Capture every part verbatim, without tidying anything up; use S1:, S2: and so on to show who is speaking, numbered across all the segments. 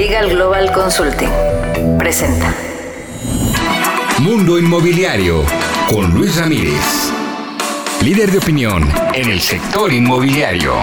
S1: Legal Global Consulting presenta
S2: Mundo Inmobiliario con Luis Ramírez, líder de opinión en el sector inmobiliario.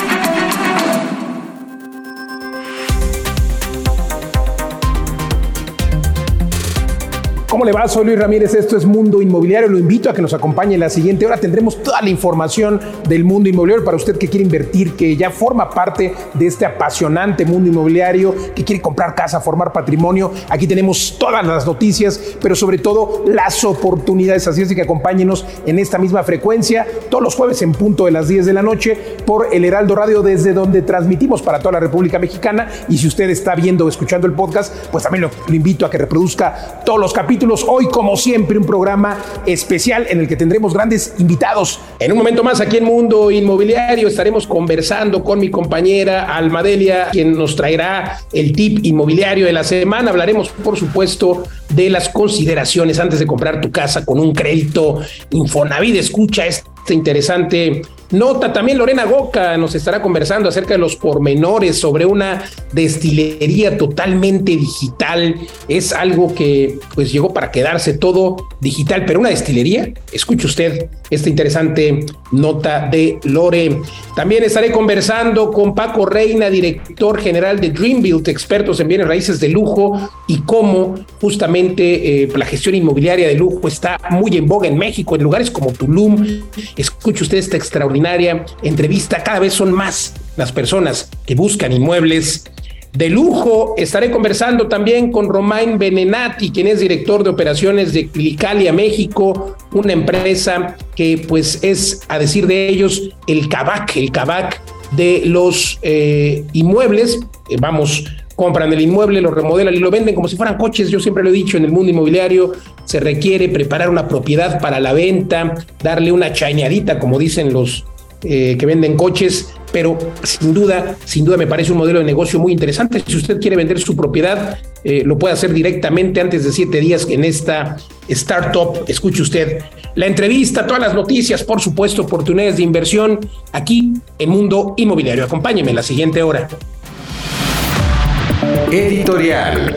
S3: ¿Cómo le va? Soy Luis Ramírez, esto es Mundo Inmobiliario. Lo invito a que nos acompañe en la siguiente hora. Tendremos toda la información del mundo inmobiliario para usted que quiere invertir, que ya forma parte de este apasionante mundo inmobiliario, que quiere comprar casa, formar patrimonio. Aquí tenemos todas las noticias, pero sobre todo las oportunidades. Así es que acompáñenos en esta misma frecuencia todos los jueves en punto de las diez de la noche por El Heraldo Radio, desde donde transmitimos para toda la República Mexicana. Y si usted está viendo o escuchando el podcast, pues también lo, lo invito a que reproduzca todos los capítulos. Hoy, como siempre, un programa especial en el que tendremos grandes invitados. En un momento más, aquí en Mundo Inmobiliario, estaremos conversando con mi compañera Alma Delia, quien nos traerá el tip inmobiliario de la semana. Hablaremos, por supuesto, de las consideraciones antes de comprar tu casa con un crédito Infonavit. Escucha esta interesante nota. También Lorena Goca nos estará conversando acerca de los pormenores sobre una destilería totalmente digital. Es algo que pues llegó para quedarse, todo digital, pero una destilería. Escuche usted esta interesante nota de Lore. También estaré conversando con Paco Reina, director general de Dreambuild, expertos en bienes raíces de lujo, y cómo justamente eh, la gestión inmobiliaria de lujo está muy en boga en México, en lugares como Tulum. Escuche usted esta extraordinaria entrevista. Cada vez son más las personas que buscan inmuebles de lujo. Estaré conversando también con Romain Benenati, quien es director de operaciones de Clicalia México, una empresa que pues es, a decir de ellos, el Kavak, el Kavak de los eh, inmuebles. Eh, vamos, compran el inmueble, lo remodelan y lo venden como si fueran coches. Yo siempre lo he dicho, en el mundo inmobiliario se requiere preparar una propiedad para la venta, darle una chaineadita, como dicen los eh, que venden coches, pero sin duda, sin duda me parece un modelo de negocio muy interesante. Si usted quiere vender su propiedad, eh, lo puede hacer directamente antes de siete días en esta startup. Escuche usted la entrevista, todas las noticias, por supuesto, oportunidades de inversión aquí en Mundo Inmobiliario. Acompáñeme en la siguiente hora.
S2: Editorial.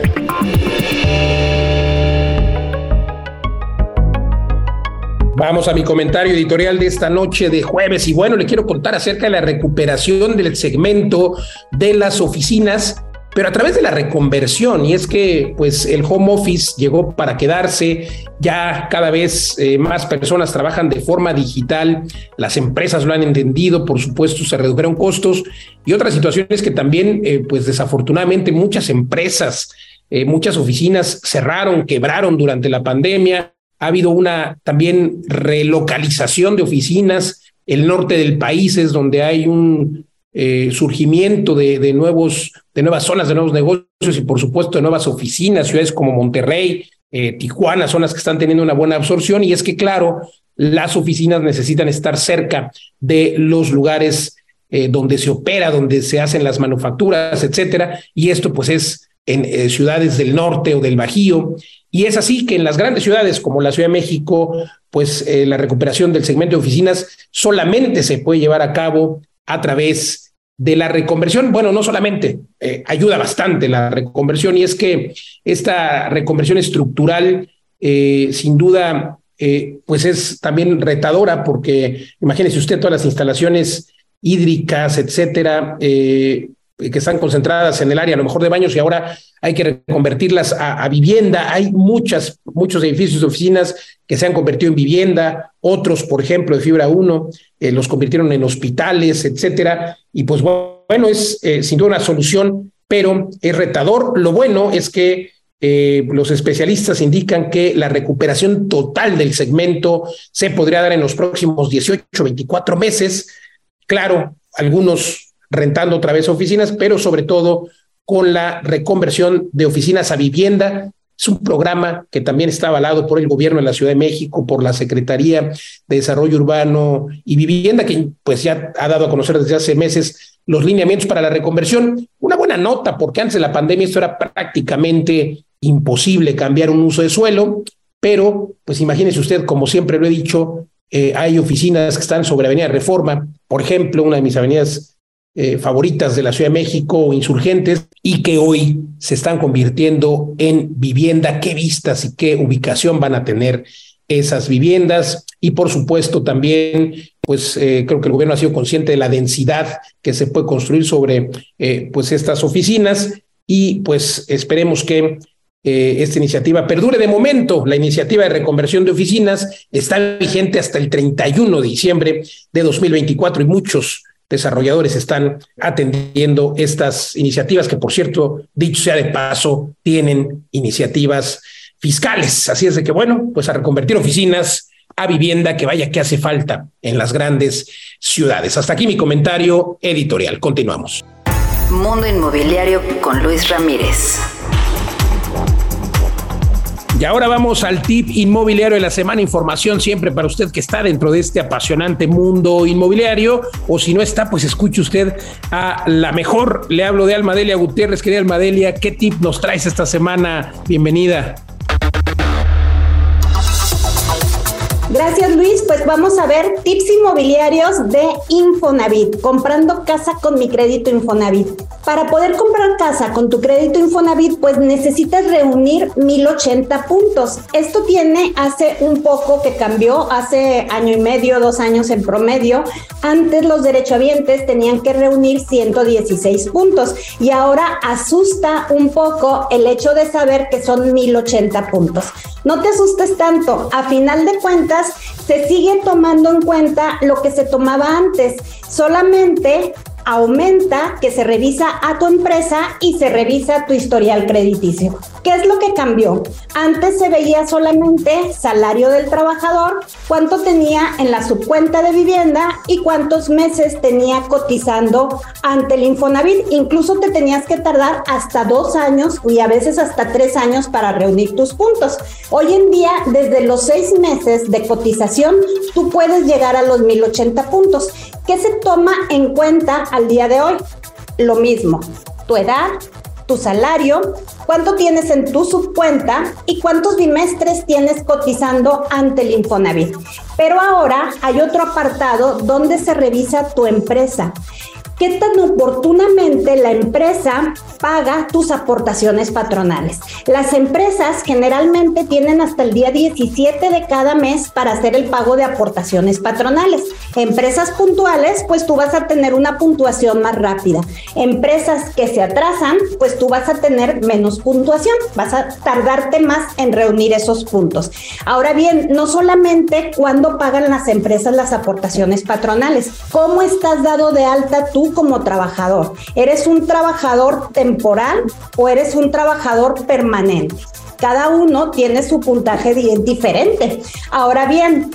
S3: Vamos a mi comentario editorial de esta noche de jueves, y bueno, le quiero contar acerca de la recuperación del segmento de las oficinas, pero a través de la reconversión. Y es que pues el home office llegó para quedarse. Ya cada vez eh, más personas trabajan de forma digital. Las empresas lo han entendido, por supuesto, se redujeron costos y otras situaciones que también eh, pues desafortunadamente muchas empresas, eh, muchas oficinas cerraron, quebraron durante la pandemia. Ha habido una también relocalización de oficinas. El norte del país es donde hay un eh, surgimiento de, de, nuevos, de nuevas zonas, de nuevos negocios y por supuesto de nuevas oficinas. Ciudades como Monterrey, eh, Tijuana son las que están teniendo una buena absorción, y es que claro, las oficinas necesitan estar cerca de los lugares eh, donde se opera, donde se hacen las manufacturas, etcétera, y esto pues es en eh, ciudades del norte o del Bajío. Y es así que en las grandes ciudades como la Ciudad de México, pues eh, la recuperación del segmento de oficinas solamente se puede llevar a cabo a través de la reconversión. Bueno, no solamente, eh, ayuda bastante la reconversión, y es que esta reconversión estructural eh, sin duda eh, pues es también retadora, porque imagínese usted todas las instalaciones hídricas, etcétera, eh, que están concentradas en el área a lo mejor de baños, y ahora hay que reconvertirlas a, a vivienda. Hay muchas, muchos edificios de oficinas que se han convertido en vivienda, otros, por ejemplo, de fibra uno, eh, los convirtieron en hospitales, etcétera. Y pues bueno, es eh, sin duda una solución, pero es retador. Lo bueno es que eh, los especialistas indican que la recuperación total del segmento se podría dar en los próximos dieciocho, veinticuatro meses. Claro, algunos rentando otra vez oficinas, pero sobre todo con la reconversión de oficinas a vivienda. Es un programa que también está avalado por el gobierno de la Ciudad de México, por la Secretaría de Desarrollo Urbano y Vivienda, que pues ya ha dado a conocer desde hace meses los lineamientos para la reconversión. Una buena nota, porque antes de la pandemia esto era prácticamente imposible, cambiar un uso de suelo, pero pues imagínese usted, como siempre lo he dicho, eh, hay oficinas que están sobre Avenida Reforma, por ejemplo, una de mis avenidas eh, favoritas de la Ciudad de México o insurgentes y que hoy se están convirtiendo en vivienda. ¿Qué vistas y qué ubicación van a tener esas viviendas? Y por supuesto también, pues eh, creo que el gobierno ha sido consciente de la densidad que se puede construir sobre eh, pues estas oficinas y pues esperemos que eh, esta iniciativa perdure. De momento, la iniciativa de reconversión de oficinas está vigente hasta el treinta y uno de diciembre de dos mil veinticuatro y muchos desarrolladores están atendiendo estas iniciativas que, por cierto, dicho sea de paso, tienen iniciativas fiscales. Así es de que, bueno, pues a reconvertir oficinas a vivienda, que vaya que hace falta en las grandes ciudades. Hasta aquí mi comentario editorial. Continuamos.
S1: Mundo Inmobiliario con Luis Ramírez.
S3: Y ahora vamos al tip inmobiliario de la semana. Información siempre para usted que está dentro de este apasionante mundo inmobiliario, o si no está, pues escuche usted a la mejor. Le hablo de Almadelia Gutiérrez. Querida Almadelia, ¿qué tip nos traes esta semana? Bienvenida.
S4: Gracias, Luis. Pues vamos a ver tips inmobiliarios de Infonavit, comprando casa con mi crédito Infonavit. Para poder comprar casa con tu crédito Infonavit, pues necesitas reunir mil ochenta puntos. Esto tiene hace un poco que cambió, hace año y medio, dos años en promedio. Antes los derechohabientes tenían que reunir ciento dieciséis puntos y ahora asusta un poco el hecho de saber que son mil ochenta puntos. No te asustes tanto, a final de cuentas se sigue tomando en cuenta lo que se tomaba antes, solamente aumenta que se revisa a tu empresa y se revisa tu historial crediticio. ¿Qué es lo que cambió? Antes se veía solamente salario del trabajador, cuánto tenía en la subcuenta de vivienda y cuántos meses tenía cotizando ante el Infonavit. Incluso te tenías que tardar hasta dos años y a veces hasta tres años para reunir tus puntos. Hoy en día, desde los seis meses de cotización, tú puedes llegar a los mil ochenta puntos. ¿Qué se toma en cuenta al día de hoy? Lo mismo, tu edad, tu salario, cuánto tienes en tu subcuenta y cuántos bimestres tienes cotizando ante el Infonavit. Pero ahora hay otro apartado donde se revisa tu empresa. ¿Qué tan oportunamente la empresa paga tus aportaciones patronales? Las empresas generalmente tienen hasta el día diecisiete de cada mes para hacer el pago de aportaciones patronales. Empresas puntuales, pues tú vas a tener una puntuación más rápida. Empresas que se atrasan, pues tú vas a tener menos puntuación, vas a tardarte más en reunir esos puntos. Ahora bien, no solamente cuándo pagan las empresas las aportaciones patronales, ¿cómo estás dado de alta tú como trabajador? ¿Eres un trabajador temporal o eres un trabajador permanente? Cada uno tiene su puntaje diferente. Ahora bien,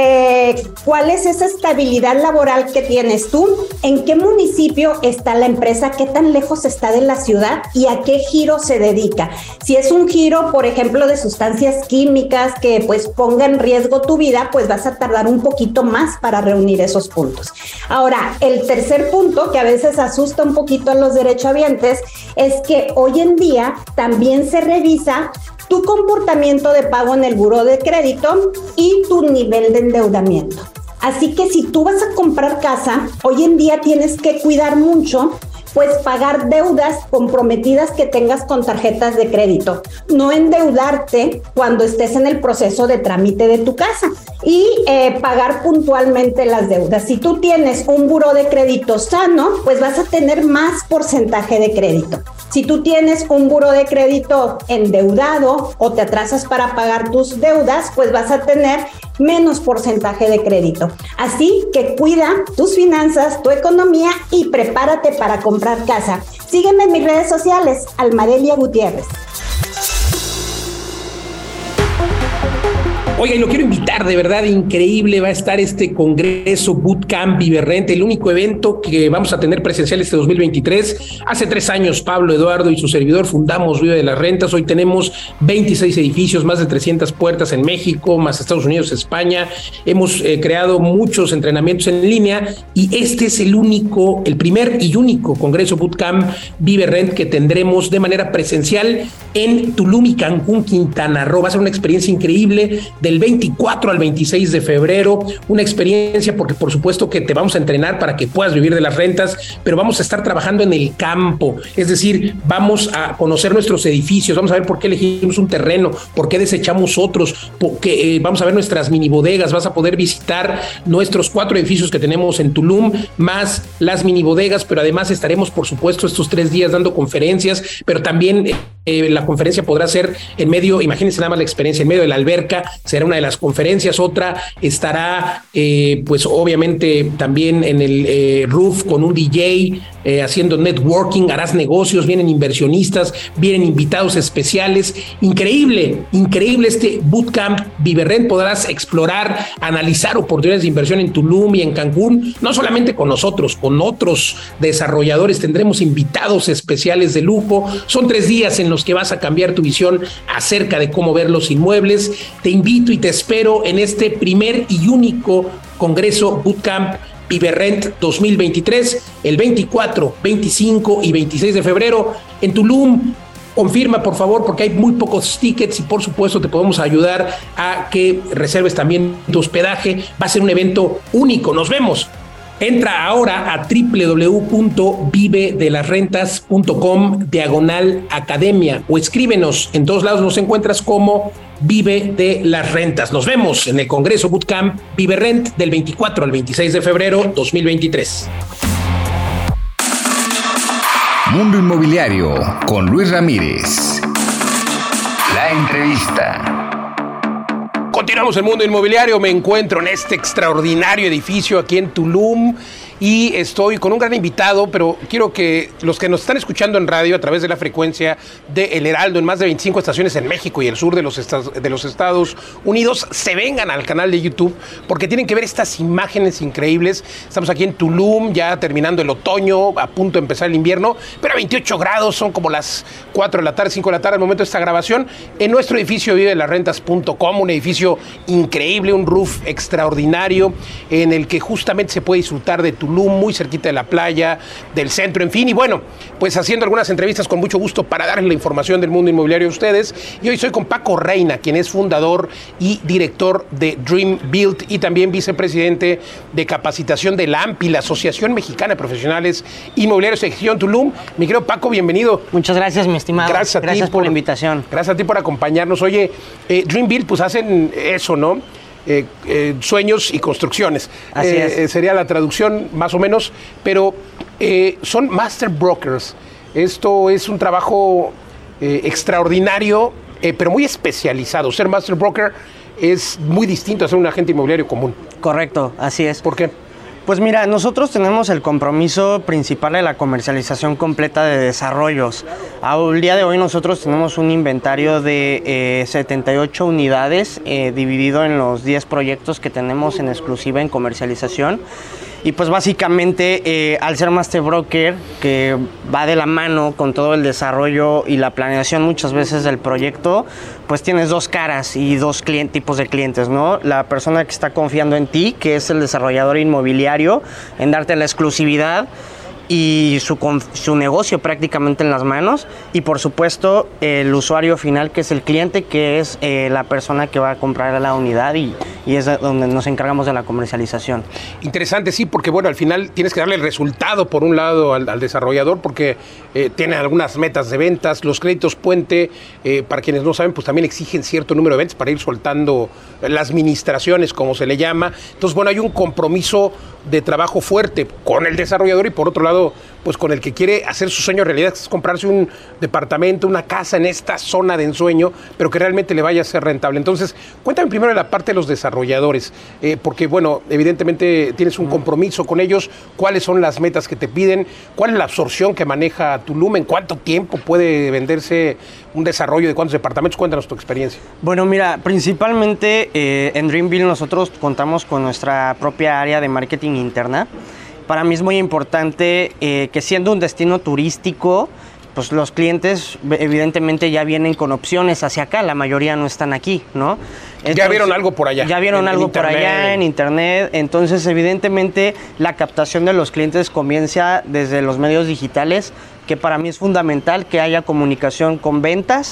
S4: eh, ¿cuál es esa estabilidad laboral que tienes tú? ¿En qué municipio está la empresa? ¿Qué tan lejos está de la ciudad? ¿Y a qué giro se dedica? Si es un giro, por ejemplo, de sustancias químicas que pues ponga en riesgo tu vida, pues vas a tardar un poquito más para reunir esos puntos. Ahora, el tercer punto que a veces asusta un poquito a los derechohabientes es que hoy en día también se revisa tu comportamiento de pago en el buró de crédito y tu nivel de endeudamiento. Así que si tú vas a comprar casa, hoy en día tienes que cuidar mucho, pues pagar deudas comprometidas que tengas con tarjetas de crédito. No endeudarte cuando estés en el proceso de trámite de tu casa y eh, pagar puntualmente las deudas. Si tú tienes un buró de crédito sano, pues vas a tener más porcentaje de crédito. Si tú tienes un buró de crédito endeudado o te atrasas para pagar tus deudas, pues vas a tener menos porcentaje de crédito. Así que cuida tus finanzas, tu economía y prepárate para comprar casa. Sígueme en mis redes sociales, Almadelia Gutiérrez.
S3: Oiga, y lo quiero invitar, de verdad, increíble va a estar este Congreso Bootcamp Vive Renta, el único evento que vamos a tener presencial este dos mil veintitrés. Hace tres años, Pablo, Eduardo y su servidor fundamos Vive de las Rentas. Hoy tenemos veintiséis edificios, más de trescientas puertas en México, más Estados Unidos, España. Hemos eh, creado muchos entrenamientos en línea y este es el único, el primer y único Congreso Bootcamp Vive Rent que tendremos de manera presencial en Tulum y Cancún, Quintana Roo. Va a ser una experiencia increíble de del veinticuatro al veintiséis de febrero, una experiencia porque por supuesto que te vamos a entrenar para que puedas vivir de las rentas, pero vamos a estar trabajando en el campo, es decir, vamos a conocer nuestros edificios, vamos a ver por qué elegimos un terreno, por qué desechamos otros, porque, eh, vamos a ver nuestras mini bodegas, vas a poder visitar nuestros cuatro edificios que tenemos en Tulum, más las mini bodegas, pero además estaremos por supuesto estos tres días dando conferencias, pero también eh, la conferencia podrá ser en medio, imagínense nada más la experiencia, en medio de la alberca, será una de las conferencias, otra estará eh, pues obviamente también en el eh, roof con un D J, eh, haciendo networking, harás negocios, vienen inversionistas, vienen invitados especiales, increíble, increíble este bootcamp Viverrent, podrás explorar, analizar oportunidades de inversión en Tulum y en Cancún, no solamente con nosotros, con otros desarrolladores, tendremos invitados especiales de lujo, son tres días en los que vas a cambiar tu visión acerca de cómo ver los inmuebles, te invito y te espero en este primer y único Congreso Bootcamp Viverrent dos mil veintitrés, el veinticuatro, veinticinco y veintiséis de febrero en Tulum. Confirma, por favor, porque hay muy pocos tickets y por supuesto te podemos ayudar a que reserves también tu hospedaje. Va a ser un evento único. Nos vemos. Entra ahora a doble u doble u doble u punto vive de las rentas punto com diagonal academia o escríbenos. En todos lados nos encuentras como Vive de las Rentas. Nos vemos en el Congreso Bootcamp Viverrent del veinticuatro al veintiséis de febrero dos mil veintitrés.
S2: Mundo Inmobiliario con Luis Ramírez. La entrevista.
S3: Continuamos el Mundo Inmobiliario. Me encuentro en este extraordinario edificio aquí en Tulum y estoy con un gran invitado, pero quiero que los que nos están escuchando en radio a través de la frecuencia de El Heraldo en más de veinticinco estaciones en México y el sur de los, estados, de los Estados Unidos se vengan al canal de YouTube porque tienen que ver estas imágenes increíbles. Estamos aquí en Tulum, ya terminando el otoño, a punto de empezar el invierno, pero a veintiocho grados, son como las cuatro de la tarde, cinco de la tarde al momento de esta grabación, en nuestro edificio vive de las rentas punto com, un edificio increíble, un roof extraordinario en el que justamente se puede disfrutar de Tulum, muy cerquita de la playa, del centro, en fin, y bueno, pues haciendo algunas entrevistas con mucho gusto para darles la información del mundo inmobiliario a ustedes. Y hoy soy con Paco Reina, quien es fundador y director de Dream Build y también vicepresidente de capacitación de la A M P I, la Asociación Mexicana de Profesionales Inmobiliarios de Ejecución Tulum. Mi querido Paco, bienvenido.
S5: Muchas gracias, mi estimado.
S3: Gracias a
S5: gracias
S3: ti
S5: por, por la invitación.
S3: Gracias a ti por acompañarnos. Oye, eh, Dream Build, pues hacen eso, ¿no? Eh, eh, sueños y construcciones.
S5: Así
S3: eh,
S5: es.
S3: Eh, sería la traducción más o menos, pero eh, son master brokers. Esto es un trabajo eh, extraordinario, eh, pero muy especializado. Ser master broker es muy distinto a ser un agente inmobiliario común.
S5: Correcto, así es.
S3: ¿Por qué?
S5: Pues mira, nosotros tenemos el compromiso principal de la comercialización completa de desarrollos. Al día de hoy nosotros tenemos un inventario de eh, setenta y ocho unidades eh, dividido en los diez proyectos que tenemos en exclusiva en comercialización. Y pues básicamente eh, al ser master broker, que va de la mano con todo el desarrollo y la planeación muchas veces del proyecto, pues tienes dos caras y dos client, tipos de clientes, ¿no? La persona que está confiando en ti, que es el desarrollador inmobiliario, en darte la exclusividad y su, su negocio prácticamente en las manos, y por supuesto el usuario final, que es el cliente, que es eh, la persona que va a comprar la unidad, y, y es donde nos encargamos de la comercialización.
S3: Interesante, sí, porque bueno, al final tienes que darle el resultado por un lado al, al desarrollador, porque eh, tiene algunas metas de ventas, los créditos puente, eh, para quienes no saben, pues también exigen cierto número de ventas para ir soltando las administraciones, como se le llama. Entonces, bueno, hay un compromiso de trabajo fuerte con el desarrollador y por otro lado, pues con el que quiere hacer su sueño realidad, que es comprarse un departamento, una casa en esta zona de ensueño, pero que realmente le vaya a ser rentable. Entonces, cuéntame primero de la parte de los desarrolladores, eh, porque bueno, evidentemente tienes un compromiso con ellos. ¿Cuáles son las metas que te piden? ¿Cuál es la absorción que maneja Tulum? ¿En cuánto tiempo puede venderse un desarrollo? ¿De cuántos departamentos? Cuéntanos tu experiencia.
S5: Bueno, mira, principalmente eh, en Dream Build nosotros contamos con nuestra propia área de marketing interna. Para mí es muy importante eh, que siendo un destino turístico, pues los clientes evidentemente ya vienen con opciones hacia acá, la mayoría no están aquí, ¿no? Entonces,
S3: ya vieron algo por allá.
S5: Ya vieron
S3: en,
S5: algo
S3: en
S5: por allá en internet, entonces evidentemente la captación de los clientes comienza desde los medios digitales, que para mí es fundamental que haya comunicación con ventas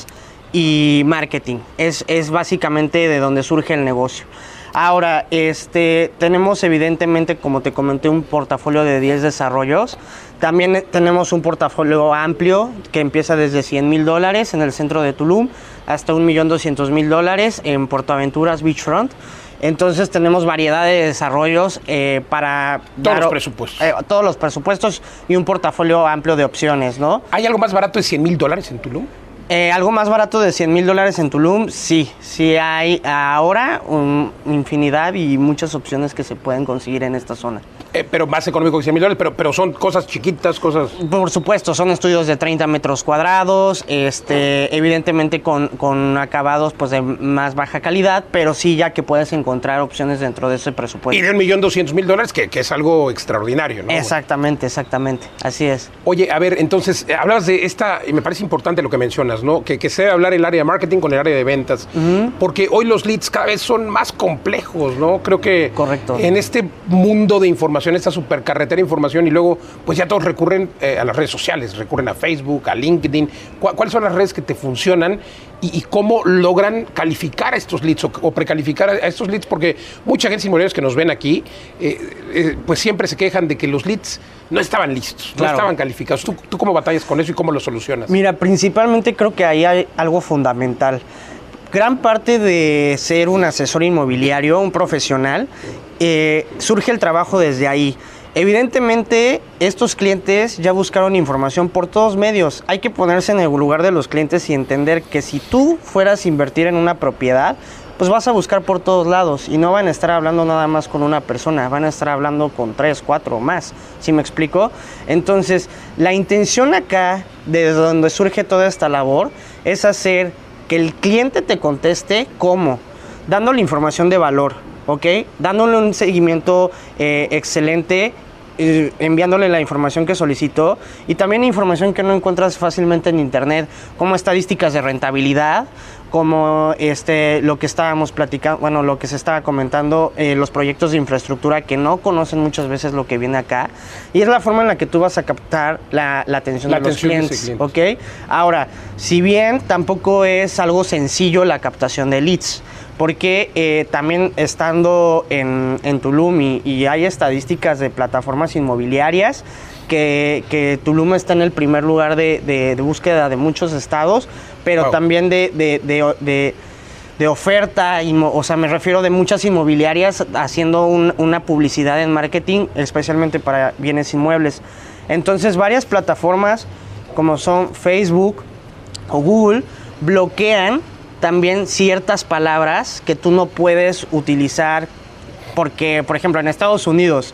S5: y marketing. Es, es básicamente de donde surge el negocio. Ahora, este, tenemos evidentemente, como te comenté, un portafolio de diez desarrollos. También tenemos un portafolio amplio que empieza desde cien mil dólares en el centro de Tulum hasta un millón doscientos mil dólares en Puerto Aventuras Beachfront. Entonces tenemos variedad de desarrollos eh, para...
S3: Todos
S5: dar,
S3: los presupuestos.
S5: Eh, todos los presupuestos y un portafolio amplio de opciones, ¿no?
S3: ¿Hay algo más barato de cien mil dólares en Tulum?
S5: Eh, algo más barato de cien mil dólares en Tulum, sí. Sí hay ahora un, infinidad y muchas opciones que se pueden conseguir en esta zona.
S3: Eh, pero más económico que cien mil dólares, pero, pero son cosas chiquitas, cosas...
S5: Por supuesto, son estudios de treinta metros cuadrados, este, evidentemente con, con acabados pues de más baja calidad, pero sí ya que puedes encontrar opciones dentro de ese presupuesto.
S3: Y de un millón doscientos mil dólares, que, que es algo extraordinario, ¿no?
S5: Exactamente, exactamente, así es.
S3: Oye, a ver, entonces, eh, hablabas de esta, y me parece importante lo que mencionas, ¿no? Que, que se debe hablar el área de marketing con el área de ventas, uh-huh. porque hoy los leads cada vez son más complejos, ¿no? Creo que
S5: Correcto.
S3: En este mundo de información, esta supercarretera de información, y luego, pues ya todos recurren eh, a las redes sociales, recurren a Facebook, a LinkedIn. ¿Cu- ¿Cuáles son las redes que te funcionan y, y cómo logran calificar a estos leads o, o precalificar a, a estos leads? Porque mucha gente inmobiliaria que nos ven aquí, eh, eh, pues siempre se quejan de que los leads no estaban listos,
S5: Claro.
S3: no estaban calificados. ¿Tú, ¿Tú cómo batallas con eso y cómo lo solucionas?
S5: Mira, principalmente creo que ahí hay algo fundamental. Gran parte de ser un asesor inmobiliario, un profesional, eh, surge el trabajo desde ahí. Evidentemente, estos clientes ya buscaron información por todos medios. Hay que ponerse en el lugar de los clientes y entender que si tú fueras a invertir en una propiedad, pues vas a buscar por todos lados y no van a estar hablando nada más con una persona, van a estar hablando con tres, cuatro o más, ¿sí me explico? Entonces, la intención acá, desde donde surge toda esta labor, es hacer que el cliente te conteste cómo, dándole información de valor, ¿ok? Dándole un seguimiento eh, excelente, eh, enviándole la información que solicitó y también información que no encuentras fácilmente en internet, como estadísticas de rentabilidad, como este, lo que estábamos platicando, bueno, lo que se estaba comentando, eh, los proyectos de infraestructura que no conocen muchas veces lo que viene acá, y es la forma en la que tú vas a captar la, la atención
S3: La
S5: de los
S3: atención de
S5: clientes,
S3: ese cliente.
S5: ¿ok? Ahora, si bien tampoco es algo sencillo la captación de leads, porque eh, también estando en, en Tulum y, y hay estadísticas de plataformas inmobiliarias, Que, que Tulum está en el primer lugar de, de, de búsqueda de muchos estados, pero
S3: Wow.
S5: también de, de, de, de, de oferta, inmo, o sea, me refiero de muchas inmobiliarias haciendo un, una publicidad en marketing, especialmente para bienes inmuebles. Entonces, varias plataformas como son Facebook o Google bloquean también ciertas palabras que tú no puedes utilizar porque, por ejemplo, en Estados Unidos,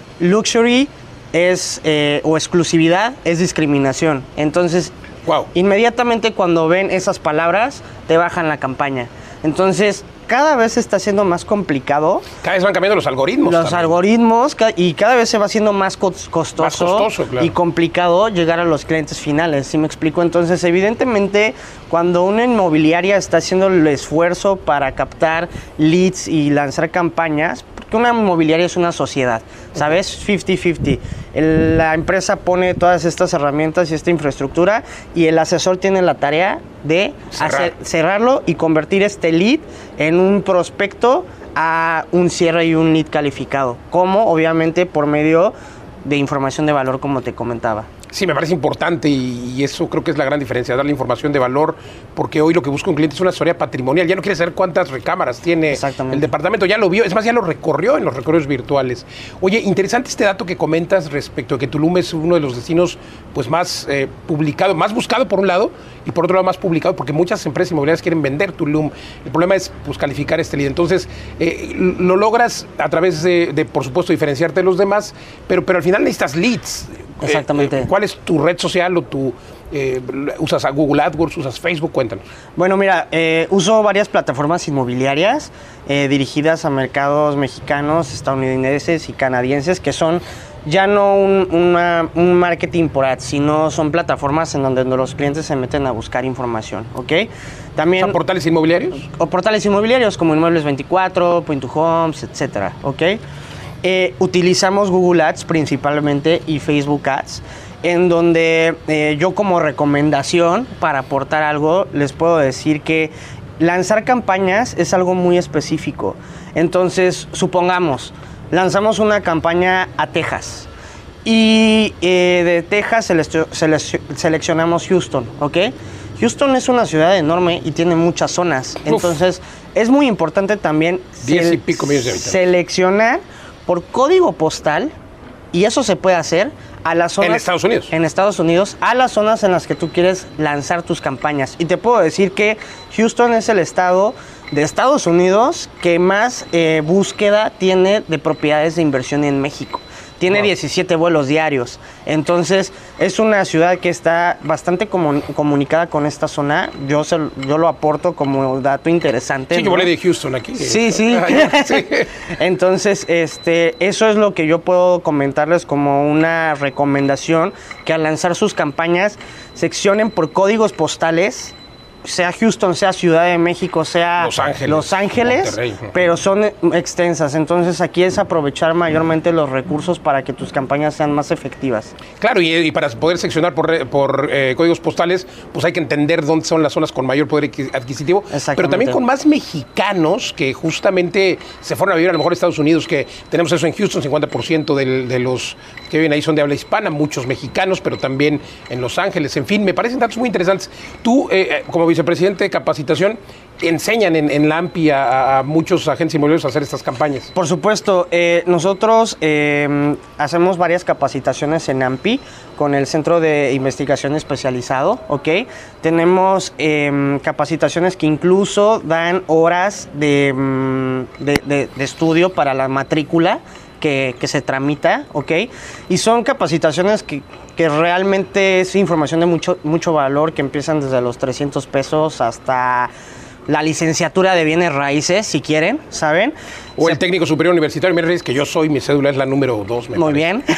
S5: luxury es eh, o exclusividad es discriminación. Entonces,
S3: Wow.
S5: inmediatamente cuando ven esas palabras, te bajan la campaña. Entonces, cada vez se está haciendo más complicado.
S3: Cada vez van cambiando los algoritmos.
S5: Los
S3: también.
S5: algoritmos ca- y cada vez se va haciendo más cos- costoso,
S3: Más costoso, claro.
S5: y complicado llegar a los clientes finales, ¿sí me explico? Entonces, evidentemente, cuando una inmobiliaria está haciendo el esfuerzo para captar leads y lanzar campañas, porque una inmobiliaria es una sociedad, ¿sabes? cincuenta cincuenta. El- La empresa pone todas estas herramientas y esta infraestructura y el asesor tiene la tarea de
S3: Cerrar.
S5: hacer, cerrarlo y convertir este lead en un prospecto a un cierre y un lead calificado, como obviamente por medio de información de valor, como te comentaba.
S3: Sí, me parece importante y, y eso creo que es la gran diferencia, darle información de valor, porque hoy lo que busca un cliente es una asesoría patrimonial. Ya no quiere saber cuántas recámaras tiene
S5: Exactamente.
S3: el departamento, ya lo vio, es más, ya lo recorrió en los recorridos virtuales. Oye, interesante este dato que comentas respecto a que Tulum es uno de los destinos pues más eh, publicado, más buscado por un lado y por otro lado más publicado, porque muchas empresas inmobiliarias quieren vender Tulum. El problema es pues calificar este lead. Entonces, eh, lo logras a través de, de, por supuesto, diferenciarte de los demás, pero, pero al final necesitas leads.
S5: Exactamente.
S3: Eh, eh, ¿Cuál es tu red social o tu eh, usas a Google AdWords, usas Facebook? Cuéntanos.
S5: Bueno, mira, eh, uso varias plataformas inmobiliarias eh, dirigidas a mercados mexicanos, estadounidenses y canadienses, que son ya no un, una, un marketing por ads, sino son plataformas en donde los clientes se meten a buscar información, ¿ok? También,
S3: O sea, portales inmobiliarios.
S5: o portales inmobiliarios como Inmuebles veinticuatro, Point to Homes, etcétera, ¿ok? Eh, utilizamos Google Ads principalmente y Facebook Ads, en donde eh, yo como recomendación para aportar algo les puedo decir que lanzar campañas es algo muy específico. Entonces, supongamos, lanzamos una campaña a Texas y eh, de Texas sele- sele- seleccionamos Houston, ¿ok? Houston es una ciudad enorme y tiene muchas zonas. Uf. Entonces, es muy importante también
S3: diez y pico millones de habitantes.
S5: Seleccionar por código postal, y eso se puede hacer a las zonas...
S3: En Estados Unidos.
S5: En Estados Unidos, a las zonas en las que tú quieres lanzar tus campañas. Y te puedo decir que Houston es el estado de Estados Unidos que más eh, búsqueda tiene de propiedades de inversión en México. Tiene wow. diecisiete vuelos diarios. Entonces, es una ciudad que está bastante comun- comunicada con esta zona. Yo, se, yo lo aporto como dato interesante.
S3: Sí,
S5: ¿no?
S3: yo volé de Houston aquí.
S5: Sí, sí. sí. Entonces, este, eso es lo que yo puedo comentarles como una recomendación, que al lanzar sus campañas, seccionen por códigos postales, sea Houston, sea Ciudad de México, sea
S3: Los Ángeles,
S5: Los Ángeles
S3: Monterrey.
S5: Pero son extensas. Entonces aquí es aprovechar mayormente los recursos para que tus campañas sean más efectivas.
S3: Claro, y, y para poder seccionar por, por eh, códigos postales, pues hay que entender dónde son las zonas con mayor poder adquisitivo, pero también con más mexicanos que justamente se fueron a vivir a lo mejor a Estados Unidos, que tenemos eso en Houston, cincuenta por ciento de, de los que viven ahí son de habla hispana, muchos mexicanos, pero también en Los Ángeles. En fin, me parecen datos muy interesantes. Tú, eh, como vicepresidente de capacitación, enseñan en, en la AMPI a, a muchos agentes inmobiliarios a hacer estas campañas.
S5: Por supuesto, eh, nosotros eh, hacemos varias capacitaciones en AMPI con el Centro de Investigación Especializado, ¿ok? Tenemos eh, capacitaciones que incluso dan horas de, de, de, de estudio para la matrícula que, que se tramita, ¿ok? Y son capacitaciones que, que realmente es información de mucho, mucho valor, que empiezan desde los trescientos pesos hasta la licenciatura de bienes raíces, si quieren, ¿saben?
S3: O el técnico superior universitario de bienes raíces, que yo soy, mi cédula es la número dos.
S5: Muy parece. Bien.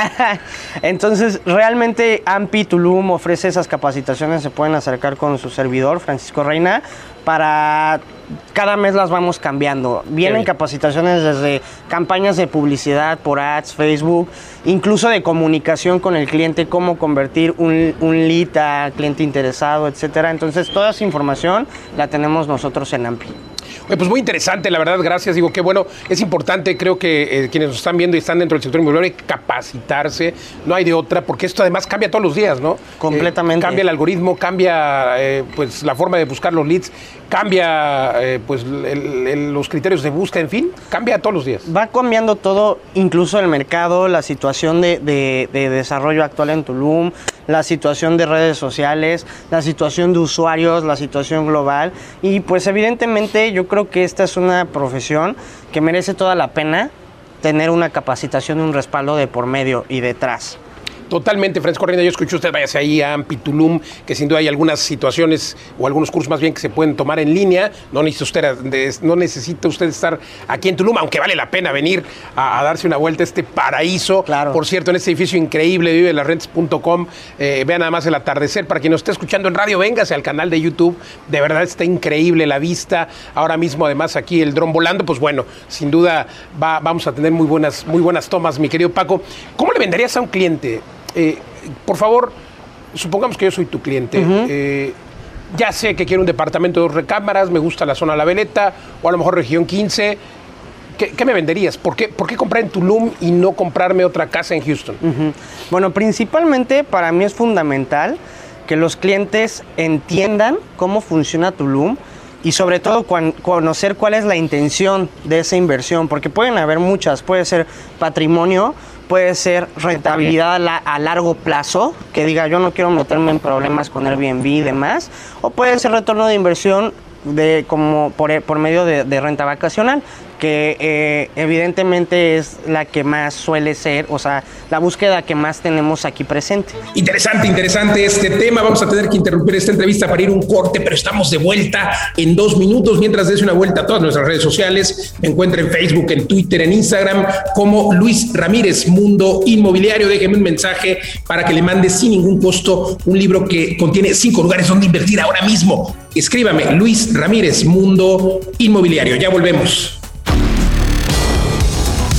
S5: Entonces, realmente AMPI Tulum ofrece esas capacitaciones, se pueden acercar con su servidor, Francisco Reina, para... Cada mes las vamos cambiando. Vienen capacitaciones desde campañas de publicidad por ads, Facebook, incluso de comunicación con el cliente, cómo convertir un, un lead a cliente interesado, etcétera. Entonces, toda esa información la tenemos nosotros en AMPI.
S3: Oye, pues muy interesante, la verdad, gracias. Digo, qué bueno, es importante, creo que eh, quienes nos están viendo y están dentro del sector inmobiliario, hay que capacitarse, no hay de otra, porque esto además cambia todos los días, ¿no?
S5: Completamente.
S3: Eh, cambia el algoritmo, cambia eh, pues la forma de buscar los leads, cambia eh, pues el, el, los criterios de búsqueda, en fin, cambia todos los días.
S5: Va cambiando todo, incluso el mercado, la situación de, de, de desarrollo actual en Tulum, la situación de redes sociales, la situación de usuarios, la situación global, y pues evidentemente yo creo que esta es una profesión que merece toda la pena tener una capacitación y un respaldo de por medio y detrás.
S3: Totalmente, Francisco Reina, yo escucho usted, váyase ahí a AMPI Tulum, que sin duda hay algunas situaciones o algunos cursos más bien que se pueden tomar en línea. No necesita usted, no necesita usted estar aquí en Tulum, aunque vale la pena venir a, a darse una vuelta a este paraíso.
S5: Claro.
S3: Por cierto, en este edificio increíble, vive las rentas punto com, eh, vean nada más el atardecer. Para quien nos esté escuchando en radio, véngase al canal de YouTube, de verdad está increíble la vista. Ahora mismo, además, aquí el dron volando, pues bueno, sin duda va, vamos a tener muy buenas, muy buenas tomas, mi querido Paco. ¿Cómo le venderías a un cliente? Eh, por favor, supongamos que yo soy tu cliente. Uh-huh. eh, ya sé que quiero un departamento de dos recámaras, me gusta la zona La Veleta, o a lo mejor región quince. ¿Qué, qué me venderías? ¿Por qué, ¿Por qué comprar en Tulum y no comprarme otra casa en Houston?
S5: Uh-huh. Bueno, principalmente para mí es fundamental que los clientes entiendan cómo funciona Tulum y sobre todo cuan, conocer cuál es la intención de esa inversión, porque pueden haber muchas, puede ser patrimonio, puede ser rentabilidad a, la, a largo plazo, que diga yo no quiero meterme en problemas con Airbnb y demás, o puede ser retorno de inversión de como por, por medio de, de renta vacacional, que eh, evidentemente es la que más suele ser, o sea, la búsqueda que más tenemos aquí presente.
S3: Interesante, interesante este tema. Vamos a tener que interrumpir esta entrevista para ir a un corte, pero estamos de vuelta en dos minutos. Mientras des una vuelta a todas nuestras redes sociales, me encuentro en Facebook, en Twitter, en Instagram, como Luis Ramírez, Mundo Inmobiliario. Déjeme un mensaje para que le mande sin ningún costo un libro que contiene cinco lugares donde invertir ahora mismo. Escríbame, Luis Ramírez, Mundo Inmobiliario. Ya volvemos.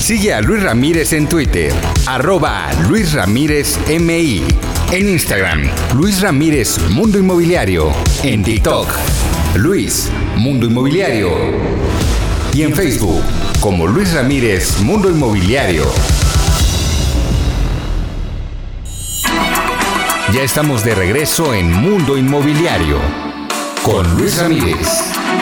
S2: Sigue a Luis Ramírez en Twitter, arroba Luis Ramírez M I. En Instagram, Luis Ramírez Mundo Inmobiliario. En TikTok, Luis Mundo Inmobiliario. Y en Facebook, como Luis Ramírez Mundo Inmobiliario. Ya estamos de regreso en Mundo Inmobiliario con Luis Ramírez.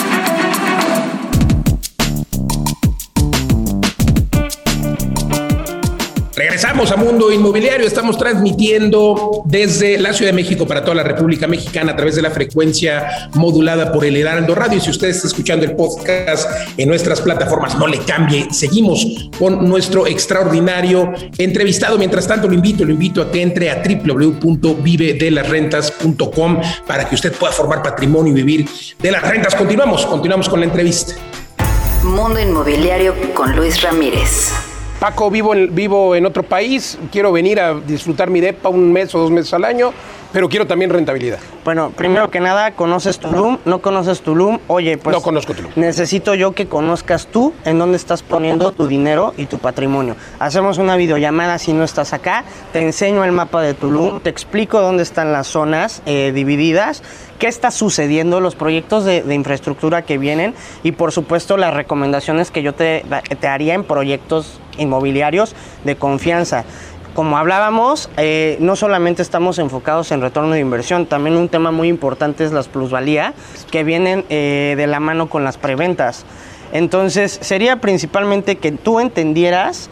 S3: Regresamos a Mundo Inmobiliario, estamos transmitiendo desde la Ciudad de México para toda la República Mexicana a través de la frecuencia modulada por el Heraldo Radio. Y si usted está escuchando el podcast en nuestras plataformas, no le cambie, seguimos con nuestro extraordinario entrevistado. Mientras tanto, lo invito, lo invito a que entre a doble u doble u doble u punto vive de las rentas punto com para que usted pueda formar patrimonio y vivir de las rentas. Continuamos, continuamos con la entrevista.
S1: Mundo Inmobiliario con Luis Ramírez.
S3: Paco, vivo en, vivo en otro país, quiero venir a disfrutar mi depa un mes o dos meses al año, pero quiero también rentabilidad.
S5: Bueno, primero que nada, ¿conoces Tulum? ¿No conoces Tulum? Oye, pues...
S3: No conozco Tulum.
S5: Necesito yo que conozcas tú en dónde estás poniendo tu dinero y tu patrimonio. Hacemos una videollamada si no estás acá, te enseño el mapa de Tulum, te explico dónde están las zonas eh, divididas, qué está sucediendo, los proyectos de, de infraestructura que vienen y, por supuesto, las recomendaciones que yo te, te haría en proyectos inmobiliarios de confianza. Como hablábamos, eh, no solamente estamos enfocados en retorno de inversión, también un tema muy importante es las plusvalía, que vienen eh, de la mano con las preventas. Entonces, sería principalmente que tú entendieras